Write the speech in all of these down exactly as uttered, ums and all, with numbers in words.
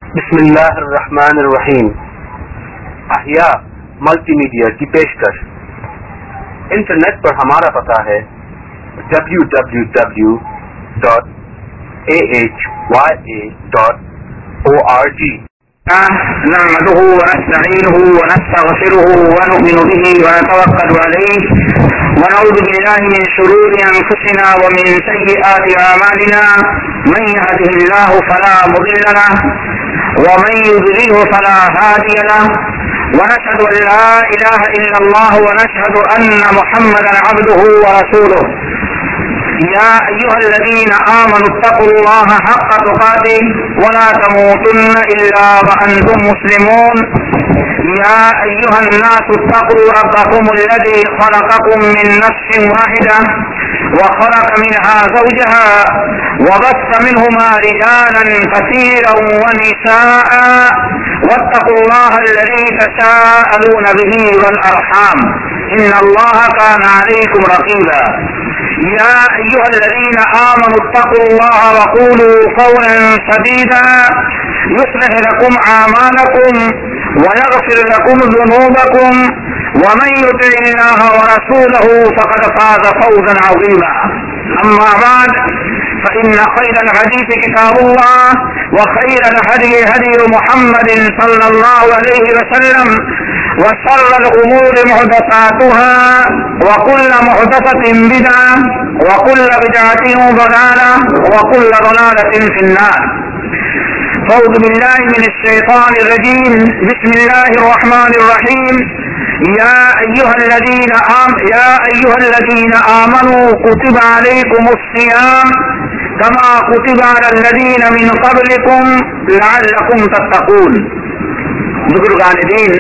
بسم اللہ الرحمن الرحیم. احیاء ملٹی میڈیا کی پیشکش. انٹرنیٹ پر ہمارا پتہ ہے W W W dot A H Y A dot O R G. نحمده ونستعينه ونستغفره ونؤمن به ونتوكل عليه ونعوذ بالله من شرور أنفسنا ومن سيئات أعمالنا. من يهده الله فلا مضل له ومن يضلله فلا هادي له ونشهد أن لا إله إلا الله ونشهد أن محمدا عبده ورسوله. يا أيها الذين آمنوا اتقوا الله حق تقاته ولا تموتن إلا وأنتم مسلمون. يا أيها الناس اتقوا ربكم الذي خلقكم من نفس واحدة وخلق منها زوجها وبث منهما رجالا كثيرا ونساء واتقوا الله الذي تساءلون به والأرحام إن الله كان عليكم رقيبا. يا أيها الذين آمنوا اتقوا الله وقولوا قولا سديدا يصلح لكم أعمالكم ويغفر لكم ذنوبكم ومن يطع الله ورسوله فقد فاز فوزا عظيما. أما بعد فإن خير الحديث كتاب الله وخير الهدي هدي محمد صلى الله عليه وسلم وشر الأمور محدثاتها وكل محدثة بدعة وكل بدعة ضلالة وكل ضلالة في النار. أعوذ بالله من الشيطان الرجيم. بسم الله الرحمن الرحيم. يا أيها الذين آم يا أيها الذين آمنوا كتب عليكم الصيام كما كتب على الذين من قبلكم لعلكم تتقون. بزرگان دین،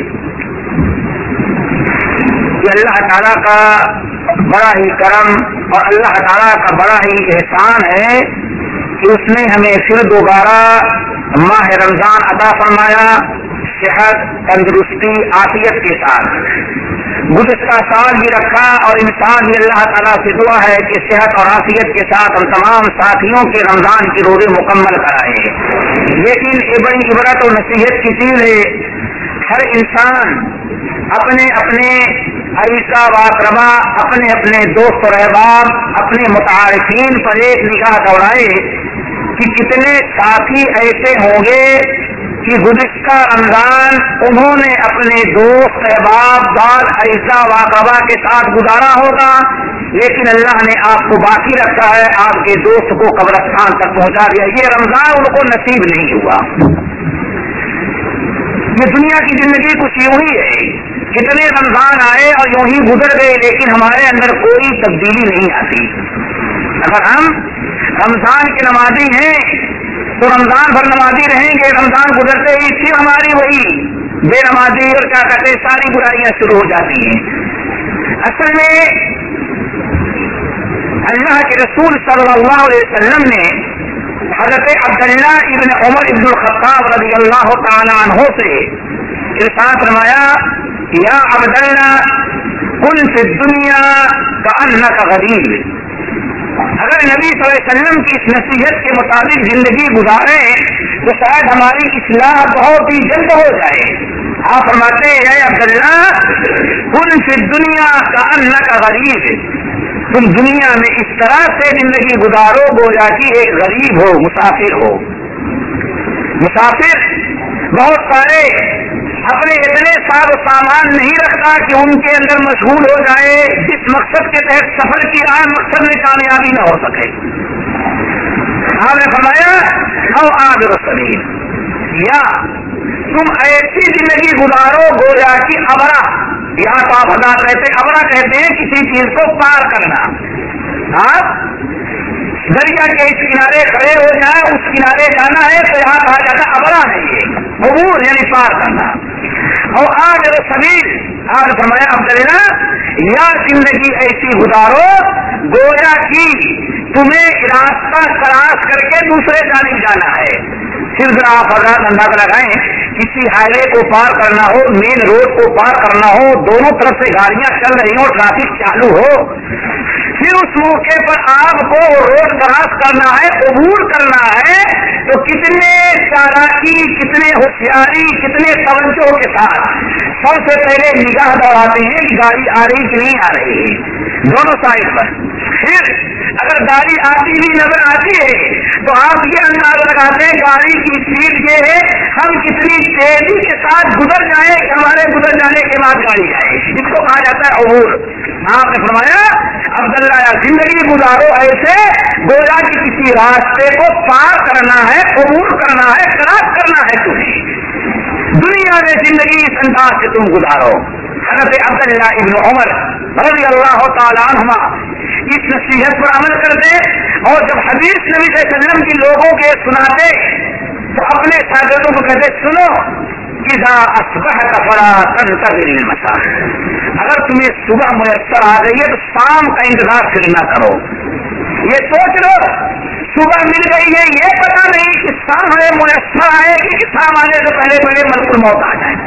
یہ اللہ تعالیٰ کا بڑا ہی کرم اور اللہ تعالیٰ کا بڑا ہی احسان ہے کہ اس نے ہمیں پھر دوبارہ ماہ رمضان عطا فرمایا، صحت، تندرستی، عافیت کے ساتھ. گزشتہ سال بھی رکھا اور انسان بھی اللہ تعالیٰ سے دعا ہے کہ صحت اور عافیت کے ساتھ ہم تمام ساتھیوں کے رمضان کے روزے مکمل کرائیں. لیکن یہ بڑی عبرت اور نصیحت کی چیز ہے، ہر انسان اپنے اپنے عیسیٰ و اقربا، اپنے اپنے دوست و احباب، اپنے متعارفین پر ایک نگاہ دوڑائے کہ کتنے ساتھی ایسے ہوں گے کہ گزشتہ رمضان انہوں نے اپنے دوست احباب بعض عیسیٰ و اقربا کے ساتھ گزارا ہوگا، لیکن اللہ نے آپ کو باقی رکھا ہے، آپ کے دوست کو قبرستان تک پہنچا دیا. یہ رمضان ان کو نصیب نہیں ہوا. یہ دنیا کی زندگی کچھ یوں ہی ہے، کتنے رمضان آئے اور یوں ہی گزر گئے، لیکن ہمارے اندر کوئی تبدیلی نہیں آتی. اگر ہم رمضان کے نمازی ہیں تو رمضان بھر نمازی رہیں گے، رمضان گزرتے ہی پھر ہماری وہی بے نمازی اور کیا کہتے ہیں ساری برائیاں شروع ہو جاتی ہیں. اصل میں اللہ کے رسول صلی اللہ علیہ وسلم نے حضرت عبداللہ ابن عمر ابن الخطاب رضی اللہ تعالیٰ عنہ سے ارشاد فرمایا، یا عبداللہ کن فی الدنیا کأنک غریب. اگر نبی صلی اللہ علیہ وسلم کی اس نصیحت کے مطابق زندگی گزاریں تو شاید ہماری اصلاح بہت ہی جلد ہو جائے. آپ فرماتے ہیں اے عبداللہ کن فی الدنیا کأنک غریب، تم دنیا میں اس طرح سے زندگی گزارو گویا کہ ایک غریب ہو، مسافر ہو. مسافر بہت سارے اپنے اتنے ساز و سامان نہیں رکھتا کہ ان کے اندر مشغول ہو جائے جس مقصد کے تحت سفر کی رہا مقصد میں کامیابی نہ ہو سکے. آپ نے فرمایا او عابر السبیل، یا تم ایسی زندگی گزارو گویا کہ ابرا، یہاں تو آپ حضرات کہتے ہیں ابرا کہتے ہیں کسی چیز کو پار کرنا. آپ دریا کے اس کنارے کھڑے ہو جائیں، اس کنارے جانا ہے تو یہاں کہا جاتا ابرا ہے، یہ عبور یعنی پار کرنا. اور آج سبیل آج فرمایا عبداللہ یا زندگی ایسی گزارو گویا کی تمہیں راستہ تلاش کر کے دوسرے جانب جانا ہے. پھر ذرا آپ حضرات اندازہ لگائیں، کسی ہائی وے کو پار کرنا ہو، مین روڈ کو پار کرنا ہو، دونوں طرف سے گاڑیاں چل رہی ہو، ٹریفک چالو ہو، پھر फिर उस मौके पर आपको रोड क्रॉस करना है, अबूर करना है, तो कितने चालाकी, कितने होशियारी, कितने तवज्जो के साथ सबसे पहले निगाह दौड़ाते हैं कि गाड़ी आ रही कि नहीं आ रही है दोनों साइड पर। फिर अगर गाड़ी आती भी नजर आती है तो आप ये अंदाजा लगाते हैं गाड़ी की स्पीड ये है, हम कितनी तेजी के साथ गुजर जाए कि हमारे गुजर जाने के बाद गाड़ी आए। इसको कहा जाता है अबूर। आपने फरमाया अब्दुल्ला या जिंदगी गुजारो ऐसे गोया कि किसी रास्ते को पार करना है, अबूर करना है, क्रॉस करना है तुम्हें। दुनिया में जिंदगी इस अंदाज से तुम गुजारो। हज़रत अब्दुल्ला इब्न उमर रज़ी अल्लाह तआला अन्हुमा इस नसीहत पर अमल करते, और जब हदीस नबी सल्लल्लाहु अलैहि वसल्लम की लोगों के सुनाते तो अपने शागिर्दों को कहते, सुनो इज़ा अस्बहत फला तंतज़िर मसा, अगर तुम्हें सुबह मुयस्सर आ गई है तो शाम का इंतजार फिर न करो। ये सोच लो सुबह मिल गई है, ये पता नहीं कि शाम है मुयस्सर आएगी कि शाम आने से पहले पहले मलकुल मौत आ जाए।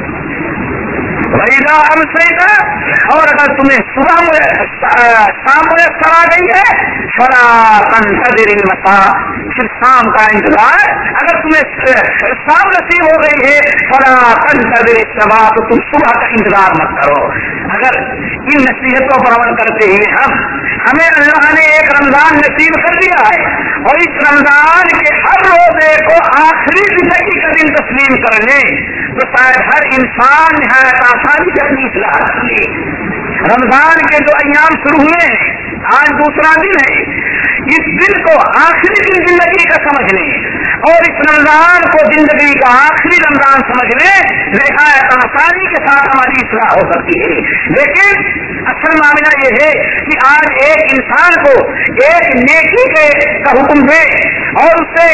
वैदा अमसैता, और अगर तुम्हें सुबह शाम मुयस्सर आ गई है फला तंतज़िर मसा, फिर शाम का इंतजार, अगर तुम्हें शाम नसीब हो गई है फला तंतज़िर सबा, तो तुम सुबह का इंतजार मत करो। अगर इन नसीहतों पर अमल करते हुए हम हमें अल्लाह ने एक रमजान नसीब कर दिया है, और इस रमजान के हर रोजे को आखिरी जिंदगी का दिन तस्लीम कर ले, तो शायद हर इंसान निहायत आसानी से अपनी इस्लाह कर ले। रमजान के जो अय्याम शुरू हुए हैं, आज दूसरा दिन है, इस दिन को आखिरी दिन जिंदगी का समझ लें, और इस रमजान को जिंदगी का आखिरी रमजान समझ लें, निहायत आसानी के साथ हमारी इस्लाह हो सकती है। लेकिन असल मामला ये है कि आज एक इंसान को एक नेकी के का हुक्म दे और उससे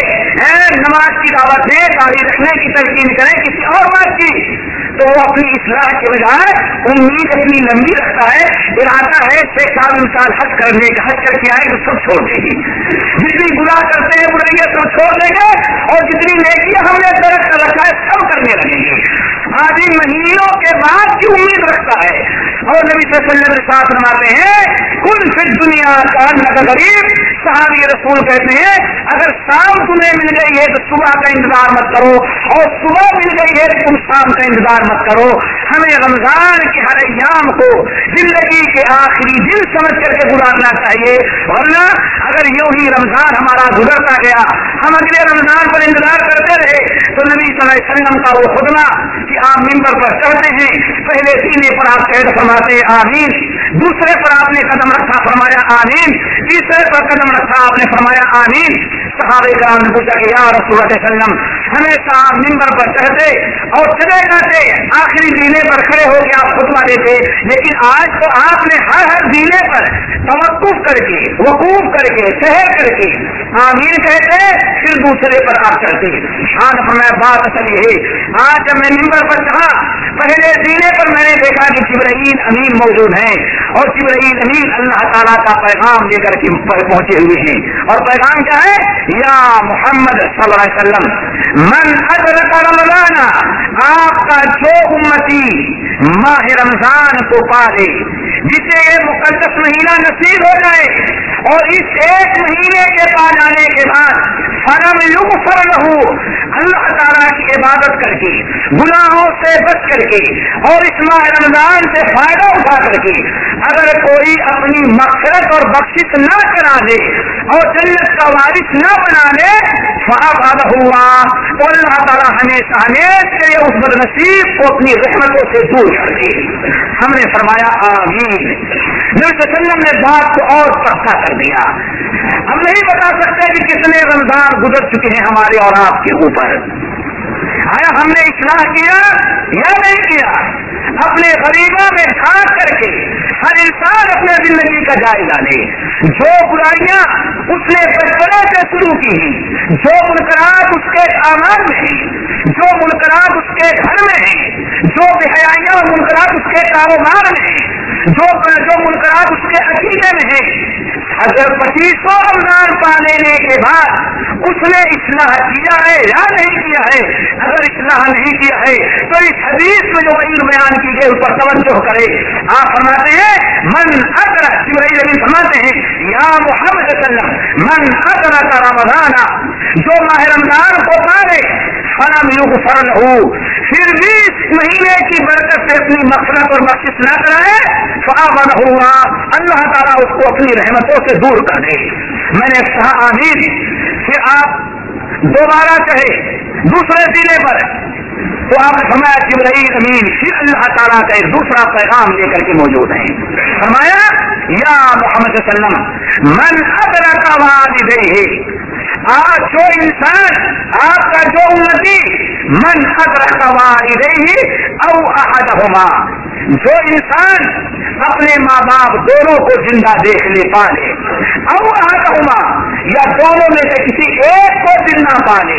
नमाज की दावत दे, दाढ़ी रखने की तलकीन करें, किसी और बात की, तो वो अपनी इस्लाह के बजाय उम्मीद अपनी लंबी रखता है, इरादा है छह साल साल हज करने का, हज करके आए तो सब छोड़ देगी, जितनी गुनाह करते हैं बुराइयां सब छोड़ देंगे, और जितनी नेकियां हमने तरक कर रखा है सब करने लगेंगे। आदमी महीनों के बाद की उम्मीद रखता है, और नबी सल्लल्लाहु अलैहि वसल्लम साथ फरमाते हैं कुल फिर दुनिया का नगर गरीब। सहाबी रसूल कहते हैं अगर शाम तुम्हें मिल गई है तो सुबह का इंतजार मत करो, और सुबह मिल गई है तो तुम शाम का इंतजार मत करो। हमें रमजान के हर अय्याम को जिंदगी के आखिरी दिन समझ करके गुजारना चाहिए, वरना अगर यूं ही रमजान हमारा गुजरता गया, हम अगले रमजान पर इंतजार करते रहे, तो नबी सल्लल्लाहु अलैहि वसल्लम का वो खुतबा कि आप मिंबर पर चढ़ते हैं, पहले सीने पर आप कहते फरमाते आमीन, दूसरे पर आपने कदम रखा फरमाया आमीन, तीसरे पर कदम रखा आपने फरमाया आमीन। सहाबे कराम ने पूछा कि या रसूल सल्लम, हमेशा आप मिंबर पर चढ़ते और चले जाते, आखिरी जीने पर खड़े हो गए आप खुतबा देते, लेकिन आज तो आपने हर हर जीने पर तवक्कुफ करके, वकूफ करके, सहर करके आमीन कहते, फिर दूसरे पर आप चढ़ते। आज फरमाया बात असल ये है, आज जब मैं मिंबर पर चढ़ा, पहले जीने पर मैंने देखा कि जिब्राईल अमीन मौजूद हैं, और जिब्राईल अमीन अल्लाह ताला का पैगाम लेकर के पहुंचे हुए हैं, और पैगाम क्या है, या मोहम्मद सल्लल्लाहु अलैहि वसल्लम मन अदरक रमजाना, आपका जो उम्मती माह रमजान को पाले, जिसे ये मुकद्दस महीना नसीब हो जाए, और इस एक महीने के पा जाने के बाद फलम युगफर लहू, अल्लाह ताला की इबादत करके, गुनाहों से बच करके, और इस माह रमजान से फायदा उठा करके अगर कोई अपनी मग़फ़िरत और बख्शिश न करा दे और जन्नत का वारिस न बना ले, फ़अबादा हुआ, तो अल्लाह ताला हमेशा हमेशा ये उस बदनसीब को अपनी रहमतों से दूर कर दे। हमने फरमाया आमीन। नबी सल्लल्लाहु अलैहि वसल्लम ने बात को और पक्का कर दिया। हम नहीं बता सकते कि कितने रमजान गुजर चुके हैं हमारे और आपके ऊपर, आया हमने इस्लाह किया या नहीं किया। अपने गरीबा में झांक करके हर इंसान अपने जिंदगी का जायजा ले, जो बुराइयां उसने बचपने से शुरू की हैं, जो मुनकरात उसके आमाल में है, जो मुनकरात उसके घर में है, जो बेहयाइयां और मुनकरात उसके कारोबार में है, जो जो मुनकरात उसके अकीदे में है, अगर पच्चीसों रमजान पा लेने के बाद उसने इस्लाह किया है या नहीं किया है, अगर इस्लाह नहीं किया है। तो इस हदीस में जो वईद बयान की गई उस पर तवज्जो करे। आप फरमाते हैं मन अदरक, जिब्राइल अमीन फरमाते हैं या मोहम्मद सल्लल्लाहु मन अदरक रमजाना, जो माह रमजान को पाले फलम युगफर लहू, फिर भी इस महीने की बरकत से अपनी मग़फ़िरत और बख्शिश न कराए, फ़अबदहु अल्लाह ताला उसको अपनी रहमतों से दूर कर दे। मैंने कहा आमीन। फिर आप दोबारा कहे दूसरे सीने पर, तो आपने फरमाया जिब्राइल अमीन फिर अल्लाह ताला का एक दूसरा पैगाम लेकर के मौजूद है। फरमाया या मोहम्मद सल्लल्लाहु अलैहि वसल्लम मन अदरका वालिदैहि, आज जो इंसान, आपका जो उम्मती, मन अदरका वालिदैहि औ अहदहुमा, जो इंसान अपने माँ बाप दोनों को जिंदा देख ले पाले, औ अहदहुमा, या दोनों में से किसी एक को जिंदा पाले,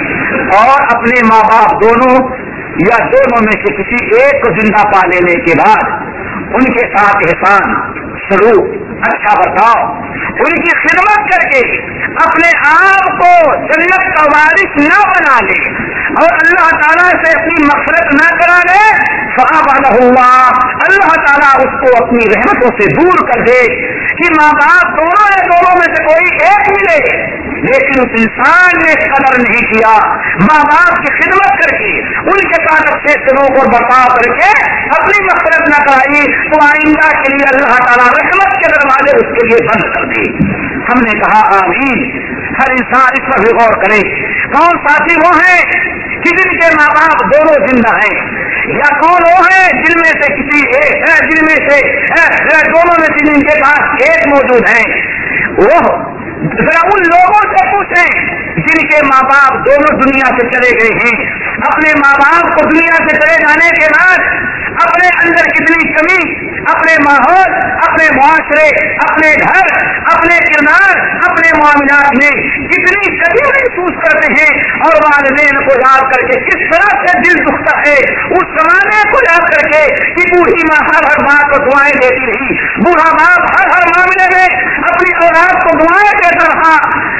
और अपने माँ बाप दोनों या दोनों में से किसी एक को जिंदा पा लेने के बाद उनके साथ एहसान, सलूक, अच्छा बर्ताव, उनकी खिदमत करके अपने आप को जन्नत का वारिस न बना ले और अल्लाह ताला से अपनी मग़फ़िरत न करा ले, फ़अबदहु अल्लाह ताला उसको अपनी रहमतों से दूर कर दे। कि माँ बाप दोनों या दोनों में से कोई एक मिले, लेकिन उस इंसान ने कदर नहीं किया, माँ बाप की खिदमत करके उनके साथ अच्छे सलूक और बर्ताव करके अपनी मग़फ़िरत न कराई, तो आइंदा के लिए अल्लाह ताला रहमत के दरवाजे उसके लिए बंद कर दे। हमने कहा आमीन। हर इंसान इस पर भी गौर करे। कौन साथी वो है कि जिनके माँ बाप दोनों जिंदा हैं, या कौन वो है जिनमें से किसी एक है, जिनमें से है, दोनों में से जिनके पास एक मौजूद है। वो जरा उन लोगों से पूछें जिनके माँ बाप दोनों दुनिया से चले गए हैं। अपने माँ बाप को दुनिया से चले जाने के बाद अपने अंदर कितनी कमी, अपने माहौल, अपने मुआशरे, अपने घर, अपने किरदार, अपने मामलात में कितनी कमी महसूस करते हैं, और वालिदैन को याद करके किस तरह से दिल दुखता है। उस जमाने को याद करके कि बूढ़ी माँ हर हर बात को दुआएं देती रही, बूढ़ा बाप हर हर मामले में अपनी औलाद को दुआएं देता रहा।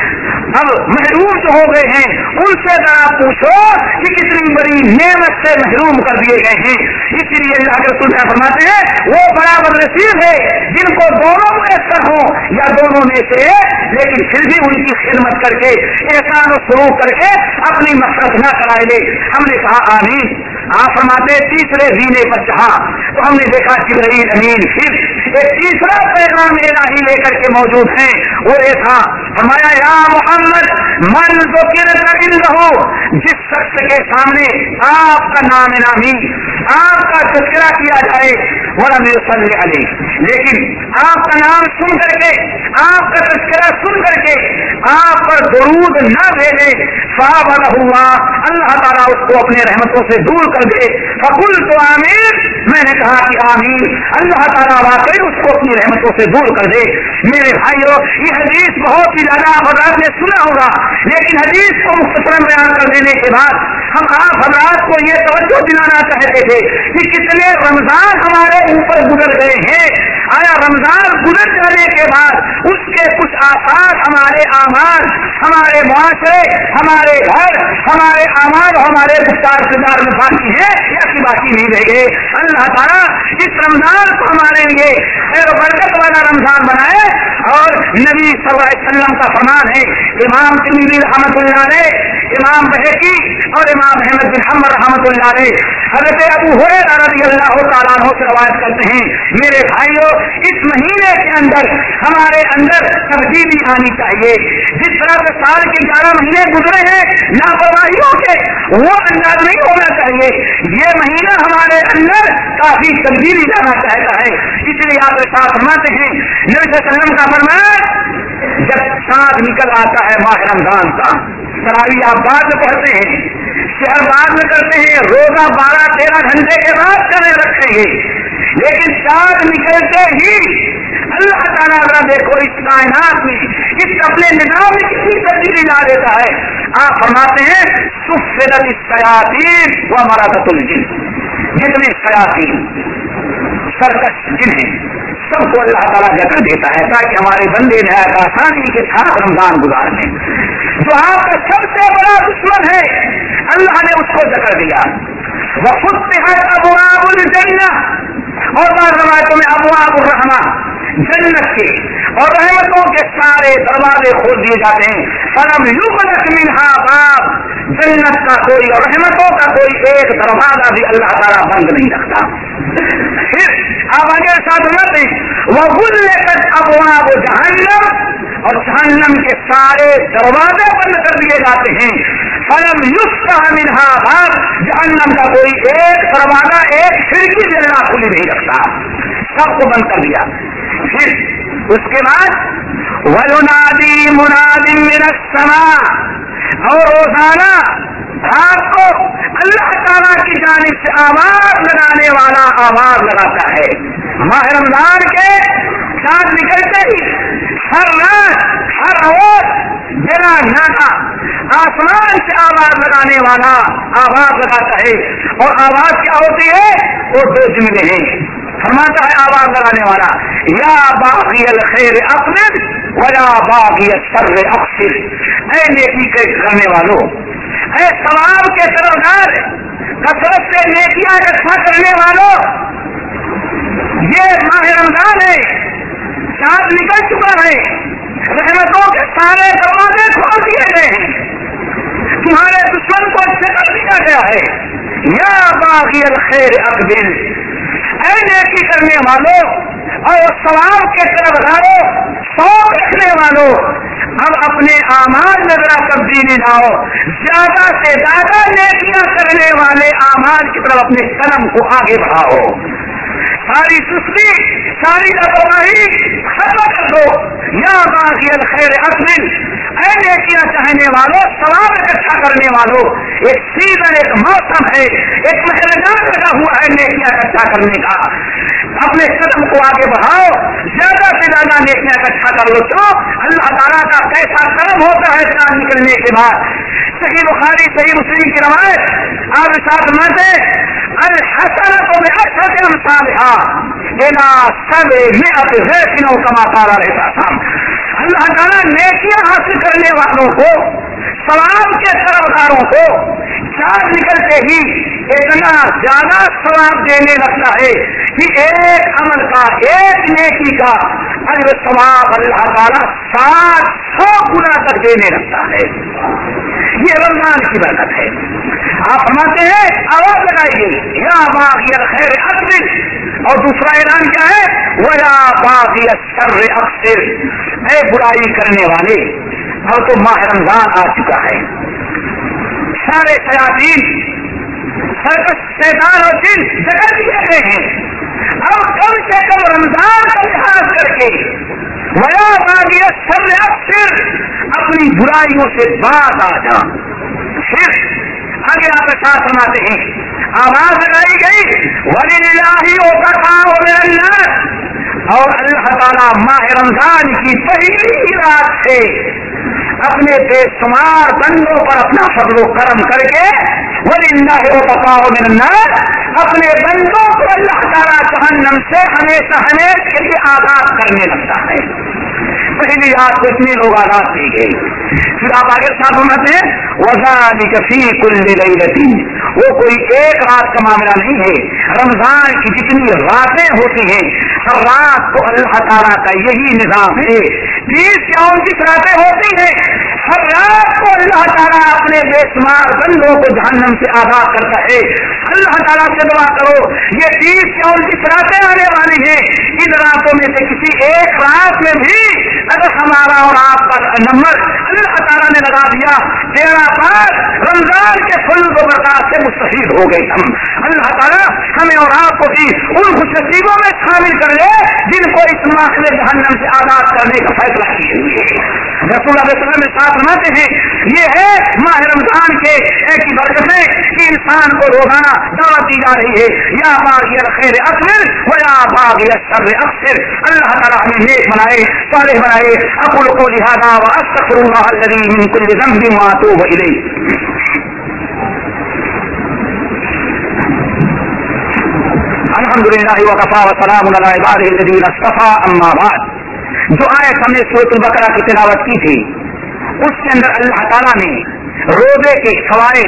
अब महरूम जो हो गए हैं उनसे जरा पूछो कि कितनी बड़ी नेमत से महरूम कर दिए गए हैं। इसीलिए अल्लाह के रसूल फरमाते हैं वो बड़ा बदनसीब है जिनको दोनों मुयस्सर हो या दोनों में से, लेकिन फिर भी उनकी खिदमत करके एहसान और सलूक करके अपनी मक़सद न कराए ले। हमने कहा आमीन। आप फरमाते तीसरे जीने पर चढ़ा तो हमने देखा जिब्राइल अमीन फिर एक तीसरा पैगाम इलाही लेकर के मौजूद है। वो ये था, फरमाया या मोहम्मद मन ज़ुकिरत इंदहु, जिस शख्स के सामने आपका नाम नामी, आपका तज़किरा किया जाए, वलम युसल्ली अलैहि, लेकिन आपका नाम सुन करके, आपका तज़किरा सुन करके आप पर दुरूद न भेजे, फ़अबदहु अल्लाह ताला उसको अपने रहमतों से दूर कर दे। फकुल तो आमीन, मैंने कहा कि आमीन। अल्लाह ताला वाकई उसको अपनी रहमतों से दूर कर दे। मेरे भाइयों, ये हदीस बहुत ही ज्यादा आप हज़रात ने सुना होगा, लेकिन हदीस को मुख्तसरन बयान कर देने के बाद हम आप हज़रात को ये तवज्जो दिलाना चाहते थे कि कितने रमजान हमारे ऊपर गुजर गए हैं। आया रमजान गुजर जाने के बाद उसके कुछ आसार हमारे आमाल, हमारे मुआशरे, हमारे घर, हमारे आमाल, हमारे गुफ्तार किरदार में बाकी है या कि बाकी नहीं रह गए। अल्लाह ताला इस रमजान को हमारे लिए खैर बरकत वाला रमजान बनाए। और नबी सल्लल्लाहु अलैहि वसल्लम का फरमान है, इमाम तिरमिज़ी रहमतुल्लाह अलैह, इमाम बहकी और इमाम अहमद बिन हम्बल रहमतुल्लाह अलैह हज़रत अबू हुरैरा रज़ियल्लाहु तआला अन्हु से रवायत करते हैं, मेरे भाइयों इस महीने के अंदर हमारे अंदर तब्दीली आनी चाहिए। जिस तरह से साल के ग्यारह महीने गुजरे हैं लापरवाहियों के, वो अंदाज नहीं होना चाहिए। ये महीना हमारे अंदर काफी तब्दीली लाना चाहता है। इसलिए आप इरशाद फरमाते हैं नबी सल्लल्लाहु अलैहि वसल्लम का फरमान, जब चाँद निकल आता है माह रमजान का, तरावी आप बाद में पढ़ते हैं, शहर बाद में करते हैं, रोजा बारह तेरह घंटे के बाद करने रखेंगे, लेकिन चाँद निकलते ही अल्लाह ताला जरा देखो इस कायनात में, इस अपने निजाम में कितनी तब्दीली ला देता है। आप फरमाते हैं सुफ़िरत इस्सयातीन व मरादतुल जिन, जितने शयातीन सरकश जिन हैं सबको अल्लाह ताला जकड़ देता है ताकि हमारे बंदे नहायत आसानी के साथ रमजान गुजार लें। जो आपका सबसे बड़ा दुश्मन है अल्लाह ने उसको जकड़ दिया, وفتحت ابواب الجنہ، اور بعض روایتوں میں ابواب الرحمہ، جنت کے اور رحمتوں کے سارے دروازے کھول دیے جاتے ہیں. فلم یغلق منہا باب، جنت کا کوئی اور رحمتوں کا کوئی ایک دروازہ بھی اللہ تعالیٰ بند نہیں رکھتا. پھر آپ آگے ساتھ سناتے ہیں وغلقت ابواب جہنم، اور جہنم کے سارے دروازے بند کر دیے جاتے ہیں. فلم یفتح منہا باب، جہنم کا کوئی ایک دروازہ ایک کھڑکی بھی اللہ کھلی نہیں رکھتا، سب کو بند کر دیا. پھر اس کے بعد وَيُنَادِي مُنَادٍ مِّنَ السَّمَاءِ، اور روزانہ رات کو اللہ تعالیٰ کی جانب سے آواز لگانے والا آواز لگاتا ہے. ماہ رمضان کے چاند نکلتے ہی ہر رات ہر روز بلا ناکا آسمان سے آواز لگانے والا آواز لگاتا ہے. اور آواز کیا ہوتی ہے؟ وہ دو جملے ہیں. فرماتا ہے آواز لگانے والا یا باغی الخیر اقبل ولا باغی الشر اقصر، اے نیکی کرنے والوں، اے ثواب کے طرفدار، کثرت سے نیکیاں اکٹھا کرنے والوں، یہ ماہ رمضان ہے، چاند نکل چکا ہے، رحمتوں کے سارے دروازے کھول دیے گئے ہیں، تمہارے دشمن کو اچھے کر دیا گیا ہے. یا باغی الخیر اقبل، اے نیکی کرنے والوں اور ثواب کے طرف داروں، شوق رکھنے والوں، اب اپنے اعمال میں ذرا تبدیلی لاؤ، زیادہ سے زیادہ نیکیاں کرنے والے اعمال کی طرف اپنے قدم کو آگے بڑھاؤ. ساری سستی، ساری لاپرواہی ختم کر دو. یا باغی الخیر اقبل، اے نیکیاں چاہنے والوں، ثواب اکٹھا کرنے والوں، ایک سیزن، ایک موسم ہے، ایک مہرگان لگا ہوا ہے نیکیاں اکٹھا کرنے کا. اپنے قدم کو آگے بڑھاؤ، زیادہ سے زیادہ نیکیاں اکٹھا کر لو. کیوں؟ اللہ تعالیٰ کا کیسا کرم ہوتا ہے چاند نکلنے کے بعد. صحیح بخاری صحیح مسلم کی روایت آپ ساتھ ماتے الحسنۃ بعشرۃ امثالها الى سبعمائۃ ضعف کما قال علیہ السلام. اللہ تعالیٰ نیکیاں حاصل کرنے والوں کو، ثواب کے طرفداروں کو چاند نکلتے ہی اتنا زیادہ ثواب دینے لگتا ہے کہ ایک عمل کا، ایک نیکی کا اجر ثواب اللہ تعالیٰ سات سو گنا تک دینے لگتا ہے. یہ رمضان کی برکت ہے. آپ فرماتے ہیں آواز لگائیے یا باغی الخیر اقبل، اور دوسرا اعلان کیا ہے؟ وَيَا بَاغِيَ الشَّرِّ أَقْصِرْ، اے برائی کرنے والے، اب تو ماہ رمضان آ چکا ہے، سارے شیاطین، سرکش شیطان اور جن جگہ دیے گئے ہیں. اب کم سے کم رمضان کا لحاظ کر کے وَيَا بَاغِيَ الشَّرِّ أَقْصِرْ، اپنی برائیوں سے باز آ جا. پھر آگے آپ ساتھ سناتے ہیں آواز لگائی گئی وَلِلَّهِ عُتَقَاءُ مِنَ النَّارِ، اور اللہ تعالیٰ ماہ رمضان کی پہلی رات سے اپنے بے شمار بندوں پر اپنا فضل و کرم کر کے وَلِلَّهِ عُتَقَاءُ مِنَ النَّارِ، اپنے بندوں کو اللہ تعالیٰ جہنم سے ہمیشہ ہمیشہ کے لیے آزاد کرنے لگتا ہے. پہلی رات کو اتنے لوگ آزاد کی گئی. پھر آپ آگے ساتھ سناتے ہیں وَذَلِكَ فِي كُلِّ لَيْلَةٍ، وہ کوئی ایک رات کا معاملہ نہیں ہے، رمضان کی جتنی راتیں ہوتی ہیں ہر رات کو اللہ تعالیٰ کا یہی نظام ہے. تیس یا انتیس راتیں ہوتی ہیں، ہر رات کو اللہ تعالیٰ اپنے بے شمار بندوں کو جہنم سے آزاد کرتا ہے. اللہ تعالیٰ سے دعا کرو یہ تیس یا انتیس راتیں آنے والی ہیں، ان راتوں میں سے کسی ایک رات میں بھی اگر ہمارا اور آپ کا نمبر اللہ تعالیٰ نے لگا دیا، تیرا پاس رمضان کے فضل و برکات سے مستفید ہو گئے ہم. اللہ تعالیٰ ہمیں اور آپ کو بھی ان خوش نصیبوں میں شامل کر لے جن کو اس ماہ میں جہنم سے آزاد کرنے کا فیصلہ کیے ہوئے. رسول اللہ علیہ وسلم میں ساتھ سناتے ہیں یہ ہے ماہ رمضان کے ایک ہی برکتیں کہ انسان کو روزانہ دعوت دی جا رہی ہے یا باغی الخیر اقبل ویا باغی الشر اقصر. اللہ تعالیٰ ہمیں نیک بنائے، صالح بنائے. اقول قولی ھذا واستغفر اللہ الذی من کل ذنب واتوب الیہ. الحمدللہ وکفی وسلام علی عبادہ الذین اصطفی، اما بعد. جو آیت ہم نے سورۃ البقرہ کی تلاوت کی تھی اس کے اندر اللہ تعالیٰ نے روزے کے فوائد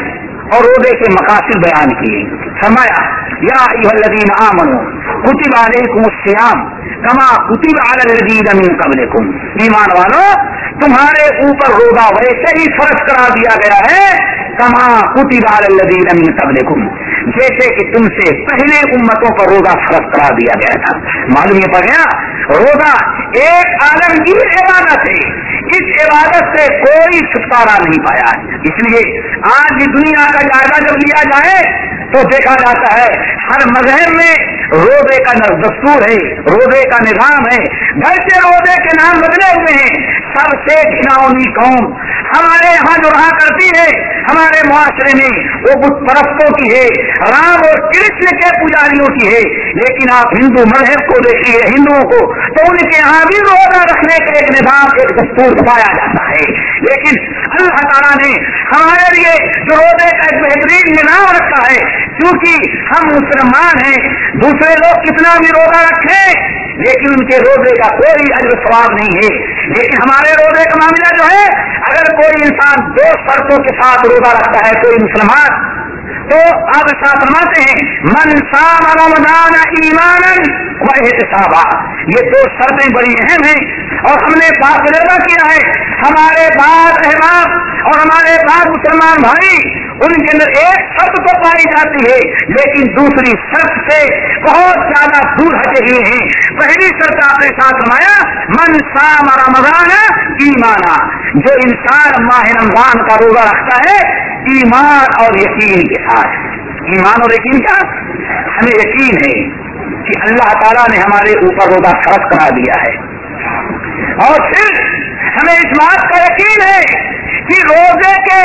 اور रोजे के मकासद बयान किए। फरमाया या अय्युहल्लज़ीना आमनू कुतिबा अलैकुमुस्सियाम कमा कुतिबा अलल्लज़ीना मिन क़ब्लिकुम, ईमान वालों तुम्हारे ऊपर रोजा वैसे ही फर्ज करा दिया गया है कमा कुतिबा अलल्लज़ीना मिन क़ब्लिकुम, जैसे कि तुमसे पहले उम्मतों पर रोजा फर्ज करा दिया गया था। मालूम ये पड़ गया रोजा एक आलमगीर इबादत है, इस इबादत से कोई छुटकारा नहीं पाया। इसलिए आज भी दुनिया का जायजा जब लिया जाए तो देखा जाता है हर मजहब में रोजे का दस्तूर है, रोजे का निजाम है, घर से रोजे के नाम बदले हुए हैं। सबसे घिनौनी कौम हमारे यहाँ जो रहा करती है हमारे मुआशरे में वो बुत परस्तों की है, राम और कृष्ण के पुजारियों की है। लेकिन आप हिंदू मजहब को देखिए, हिंदुओं को, तो उनके यहाँ भी रोजा रखने का एक निजाम एक दस्तूर पाया जाता है। लेकिन अल्लाह ताला ने हमारे लिए जो रोजे का एक बेहतरीन निजाम रखा है, क्योंकि हम मुसलमान हैं, दूसरे लोग कितना भी रोजा रखें लेकिन उनके रोजे का कोई अजर सवाब नहीं है। लेकिन हमारे रोजे का मामला जो है, अगर कोई इंसान दो शर्तों के साथ रोजा रखता है कोई मुसलमान, तो आप साथ फरमाते हैं मन साम रमजान ईमानन व इहतिसाबा, ये दो शर्तें बड़ी अहम हैं और हमने बात तजुर्बा किया है। हमारे बाद अहबाब और हमारे बाद मुसलमान भाई, उनके अंदर एक शर्त तो पाई जाती है लेकिन दूसरी शर्त से बहुत ज्यादा दूर हटे हुए हैं। पहली शर्त आपने साथ फरमाया मन साम रमजान ईमाना, जो इंसान माह रमजान का रोजा रखता है ईमान और यकीन के साथ। ईमान और यकीन का हमें यकीन है कि अल्लाह ताला ने हमारे ऊपर रोजा फर्ज करा दिया है, और फिर हमें इस बात का यकीन है कि रोजे के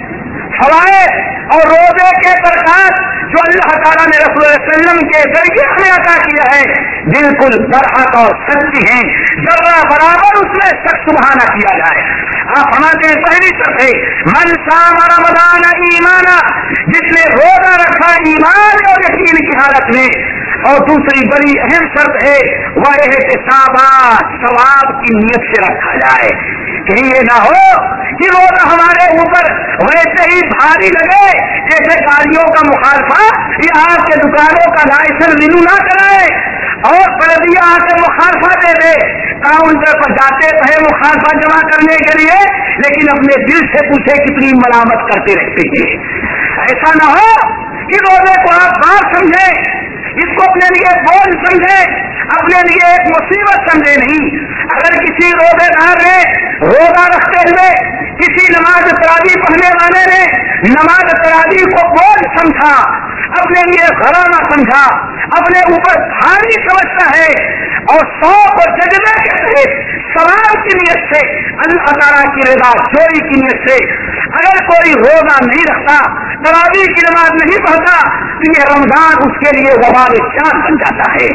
फवाइद और रोजे के बरकत जो अल्लाह ताला ने रसूल सल्लम के जरिए हमें अता किया है बिल्कुल बरहक और सच्ची हैं, जर्रा बराबर उसमें शक शुबहा न किया जाए। आप फरमाते हैं पहली शर्त है मन साम रमजान ईमाना, जिसने रोजा रखा ईमान और यकीन की हालत में। और दूसरी बड़ी अहम शर्त है वह एहतिसाबा, सवाब की नीयत से रखा जाए। कहीं ये ना हो कि रोजा हमारे ऊपर वैसे ही भारी लगे जैसे गाड़ियों का मुखालफा या आपके दुकानों का लाइसेंस रिन्यू ना कराए और बल्दिया आके मुखालफा दे दे, काउंटर पर जाते रहे मुखालफा जमा करने के लिए, लेकिन अपने दिल से पूछे कितनी मलामत करते रहते हैं। ऐसा ना हो कि रोजे को आप बात समझे, इसको अपने लिए बोझ समझे, अपने लिए एक मुसीबत समझे नहीं। अगर किसी रोजेदार ने रोजा रखते हुए किसी नमाज तरावी पढ़ने वाले ने नमाज तरावी को बोझ समझा, अपने लिए घराना समझा, अपने ऊपर भारी समझता है और शौक और जज्बे के तहत सवाल की नियत से अल्लाह ताला की रजा जोई की नियत से अगर कोई रोजा नहीं रखता, तरावी की नमाज नहीं पढ़ता, तो ये रमजान उसके लिए वबाल चांद बन जाता है।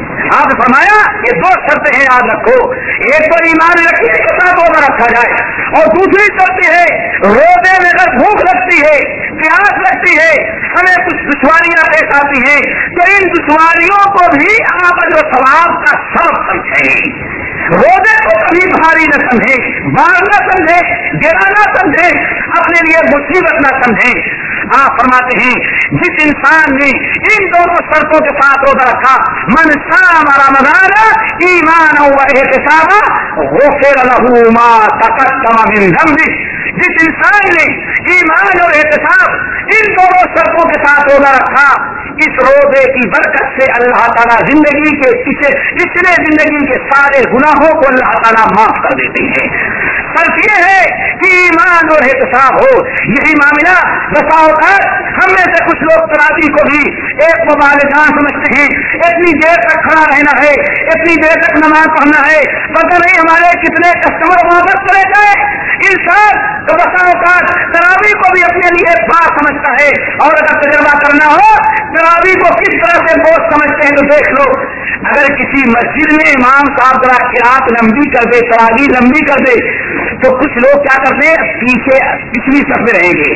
आप फरमाया ये दो शर्तें हैं, याद रखो। एक तो ईमान रखने के साथ रोजा रखा जाए, और दूसरी शर्त है रोजे में अगर भूख लगती है, प्यास लगती है, हमें कुछ दुश्वारियां पेश आती हैं, तो इन दुश्वारियों को भी आप अजर सवाब का सबब समझें। रोजे को कभी भारी न समझे, बार न समझे, गिरा न समझे, अपने लिए मुसीबत न समझे। आप फरमाते हैं जिस इंसान ने इन दोनों शर्तों के साथ रोजा रखा, मन साम रमजान ईमान व इहतिसाबा गुफिर लहू मा तक़द्दम मिन ज़ंबि, जिस इंसान ने ईमान और एहतिसाब इन दोनों शर्तों के साथ रोजा रखा, इस रोजे की बरकत से अल्लाह ताला जिंदगी के पिछले पिछले जिंदगी के सारे गुनाहों को अल्लाह ताला माफ कर देते हैं। शर्त यह है कि ईमान और एहतिसाब हो। यही मामला बसाओकात हम में से कुछ लोग तरावी को भी एक मोबाइल जान समझते हैं, इतनी देर तक खड़ा रहना है, इतनी देर तक नमाज पढ़ना है, पता नहीं हमारे कितने कस्टमर वापस चले जाए। इंसान तो बसाओकात तरावी को भी अपने लिए बात समझता है, और अगर तजुर्बा करना हो तरावी को किस तरह से बोझ समझते हैं तो देख लो। अगर किसी मस्जिद में इमाम साहब जरा किरात लंबी कर दे, तरावी लंबी कर दे, तो कुछ लोग क्या करते हैं पीछे पिछली सफ में रहेंगे,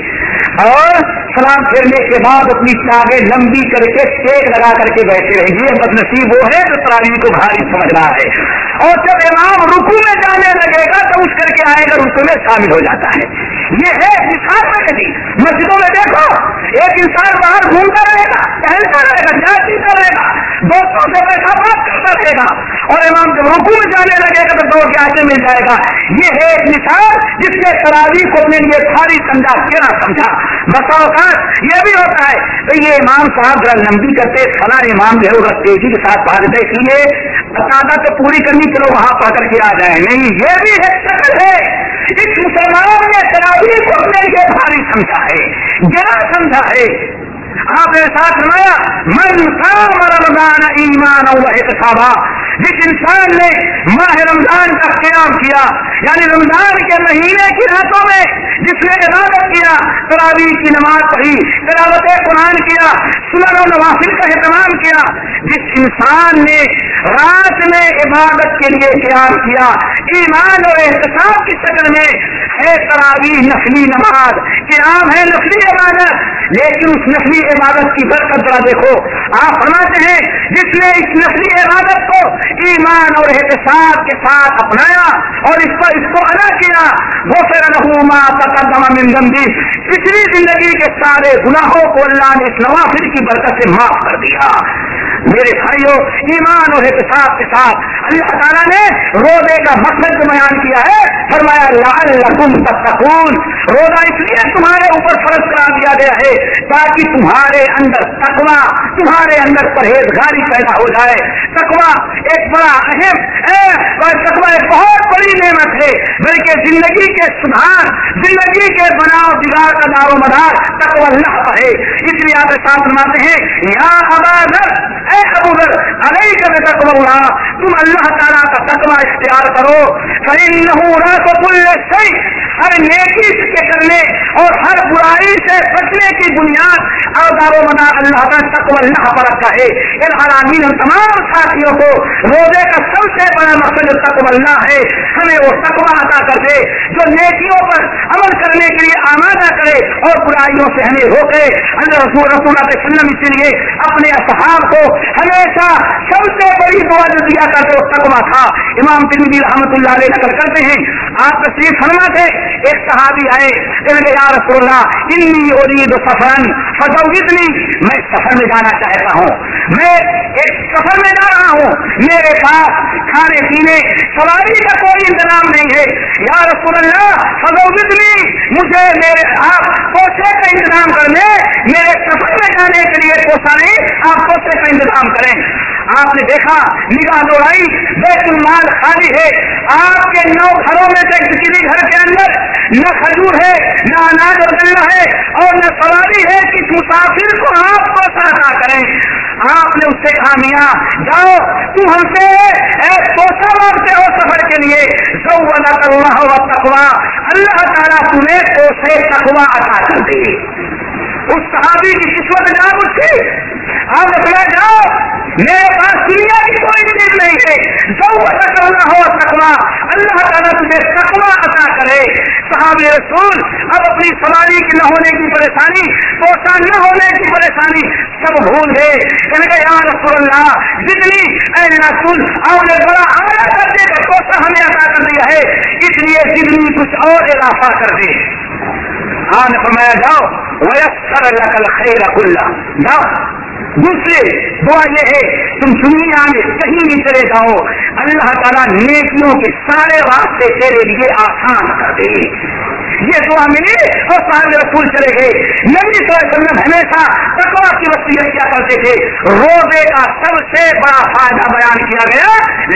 اور سلام پھیرنے کے بعد اپنی ٹانگیں لمبی کر کے ٹیک لگا کر کے بیٹھے رہیں گے. بدنصیب وہ ہے جو تراویح کو بھاری سمجھ رہا ہے. اور جب امام رکوع میں جانے لگے گا تو اٹھ کر کے آئے گا رکوع میں شامل ہو جاتا ہے. یہ ہے مثال میں کبھی مسجدوں میں دیکھو ایک انسان باہر گھومتا رہے گا, ٹہلتا رہے گا, چائے پیتا رہے گا, دوستوں سے بیٹھا بات کرتا رہے گا, اور امام جب رکوع میں جانے لگے گا تو دوڑ کے آگے مل جائے گا. یہ ہے ایک مثال جس نے تراویح کو اپنے لیے بھاری سمجھا, کیا سمجھا. بسا اوقات یہ بھی ہوتا ہے تو یہ امام صاحب ذرا لمبی کرتے, فلاں امام جو ہے وہ تیزی کے ساتھ پڑھتے, اس لیے بتانا تو پوری کرنی, چلو وہاں پڑھ کر کے آ جائیں. نہیں, یہ بھی ایک شکل ہے. اس مسلمان نے تراویح کو اپنے لیے بھاری سمجھا ہے, گرا سمجھا ہے. آپ نے ساتھ فرمایا من قام رمضان ایمان و احتسابا, جس انسان نے ماہ رمضان کا قیام کیا, یعنی رمضان کے مہینے کی راتوں میں جس نے عبادت کیا, تراویح کی نماز پڑھی, تلاوت قرآن کیا, سنن و نوافل کا اہتمام کیا, جس انسان نے رات میں عبادت کے لیے قیام کیا ایمان اور احتساب کی شکل میں, ہے تراویح نفلی نماز, قیام ہے نفلی عبادت, لیکن اس نفلی عبادت کی برکت ذرا دیکھو. آپ فرماتے ہیں جس نے اس نفلی عبادت کو ایمان اور احتساب کے ساتھ اپنایا اور اس پر اس کو ادا کیا, غفر له ما تقدم من ذنبه, پچھلی زندگی کے سارے گناہوں کو اللہ نے اس نوافل کی برکت سے معاف کر دیا. میرے بھائیوں, ایمان اور احتساب کے ساتھ اللہ تعالیٰ نے روزے کا مقصد بیان کیا ہے. فرمایا لعلکم تتقون, روزہ اس لیے تمہارے اوپر فرض کرا دیا گیا ہے تاکہ تمہارے اندر تقویٰ, تمہارے اندر پرہیزگاری پیدا ہو جائے. تقویٰ ایک بڑا اہم تقویٰ ایک بہت بڑی نعمت ہے, بلکہ زندگی کے سدھار, زندگی کے بناؤ بگاڑ کا دار و مدار تقویٰ اللہ پر ہے. اس لیے آپ ساتھ فرماتے ہیں یا ابا ذر, اے ابو ذر, علیک بتقوی اللہ, تم اللہ تعالیٰ کا تقویٰ اختیار کرو. فإنہ راس کل شیء, ہر نیکی کے کرنے اور ہر برائی سے بچنے کی بنیاد اور دار و مدار اللہ کا تقویٰ اللہ پر رکھا ہے. العالمین تمام ساتھیوں کو روزے کا سب سے بڑا مقصد تقویٰ اللہ ہے. ہمیں وہ تقویٰ عطا کر دے جو نیکیوں پر عمل کرنے کے لیے آمادہ کرے اور برائیوں سے ہمیں روکے. اللہ رسول رسول اللہ علیہ وسلم اس لیے اپنے اصحاب کو ہمیشہ سب سے بڑی دعا جو دیا کرتے وہ تقویٰ تھا. امام ترمذی رحمۃ اللہ علیہ نقل کرتے ہیں, آپ تشریف فرما تھے, ایک صحابی آئے, کہنے یا رسول اللہ انی ارید سفرا فزوجنی, میں سفر میں جانا چاہتا ہوں, میں ایک سفر میں جا رہا ہوں, میرے پاس کھانے پینے سواری کا کوئی انتظام نہیں ہے. یا رسول اللہ فزوجنی, مجھے میرے آپ توشے کا انتظام کر لیں, میرے سفر میں جانے کے لیے توشا نہیں, آپ توشے کا انتظام کریں. آپ نے دیکھا, نگاہ دوڑائی, بیت المال خالی ہے. آپ کے نو گھروں میں سے کسی گھر کے اندر نہ کھجور ہے, نہ اناج اور غلہ ہے, اور نہ سواری ہے. کس مسافر کو آپ کو سہتا کریں. آپ نے اس سے کہا میاں جاؤ, تم ہم سے توشا مانگتے ہو سفر کے لیے, زودک اللہ والتقویٰ, اللہ تعالیٰ تمہیں توشے تقویٰ عطا کر دے. اس صحابی کی قسمت جان اٹھی. آپ نے کہا جاؤ, میرے پاس دنیا کی کوئی چیز نہیں ہے, زودک اللہ والتقویٰ, اللہ تعالیٰ تمہیں تقویٰ عطا کرے. صحابی رسول اب اپنی سواری کی نہ ہونے کی پریشانی, توشا نہ ہونے کی پریشانی سب بھول گئے. کہنے کہ یا رسول اللہ جتنی, اے رسول آپ نے بڑا اعلیٰ درجے کا توشا ہمیں عطا کر دیا ہے, اس لیے جتنی کچھ اور اضافہ کر دے. ہاں نے فرمایا جاؤ, ویسر لک الخیر کلہ, جاؤ. دوسرے دعا یہ ہے تم دنیا میں کہیں بھی چلے جاؤ, اللہ تعالیٰ نیکیوں کے سارے راستے تیرے لیے آسان کر دے. یہ دعا ملی اور صاحب رسول چلے گئے. نبی صلی اللہ علیہ وسلم ہمیشہ تقویٰ کی وصیت کیا کرتے تھے. روزے کا سب سے بڑا فائدہ بیان کیا گیا,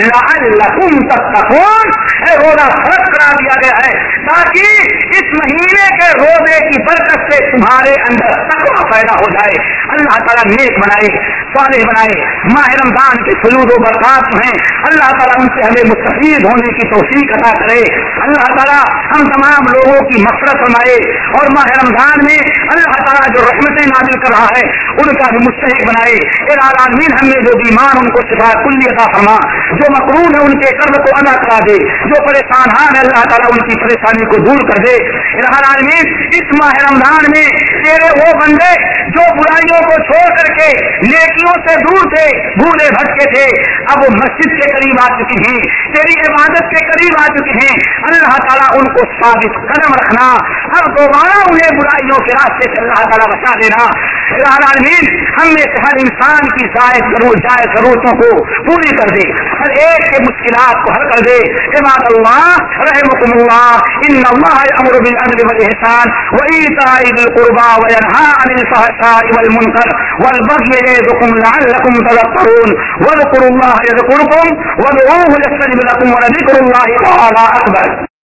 لعلکم تتقون, روزہ فرض کرا دیا گیا ہے تاکہ اس مہینے کے روزے کی برکت سے تمہارے اندر تقویٰ پیدا ہو جائے. اللہ تعالیٰ نیک بنائے, صالح بنائے. ماہ رمضان کے فروض و برکات ہیں, اللہ تعالیٰ ان سے ہمیں مستفید ہونے کی توفیق عطا کرے. اللہ تعالیٰ ہم تمام لوگوں کی کی مغفرت فرمائے اور ماہ رمضان میں اللہ تعالیٰ جو رحمتیں نازل کر رہا ہے ان کا بھی مستحق بنائے. العالمین ہم نے جو بیمار ان کو شفا کلی عطا فرما, جو مقروض ہے ان کے قرض کو ادا کرا دے, جو پریشان ہے اللہ تعالیٰ ان کی پریشانی کو دور کر دے. العالمین اس ماہ رمضان میں تیرے وہ بندے جو برائیوں کو چھوڑ کر کے نیکیوں سے دور تھے, بھولے بھٹکے تھے, اب وہ مسجد کے قریب آ چکی ہیں, تیری عبادت کے قریب آ چکے ہیں. اللہ تعالیٰ ان کو ثابت قدم رکھنا, اب دوبارہ انہیں برائیوں کے راستے سے اللہ تعالیٰ بچا دینا. العالمین ہم میں سے ہر انسان کی زائد جائز ضرورتوں کو پوری کر دے, ہر ایک کے مشکلات کو حل کر دے. عباد اللہ رحمکم اللہ, ان اللہ یأمر بالعدل والإحسان وإيتاء ذي القربى وينهى عن الفحشاء والمنكر والبغي يعظكم لعلكم تذكرون. واذكروا الله يذكركم وادعوه يستجب لكم ولذكر الله تعالى أكبر.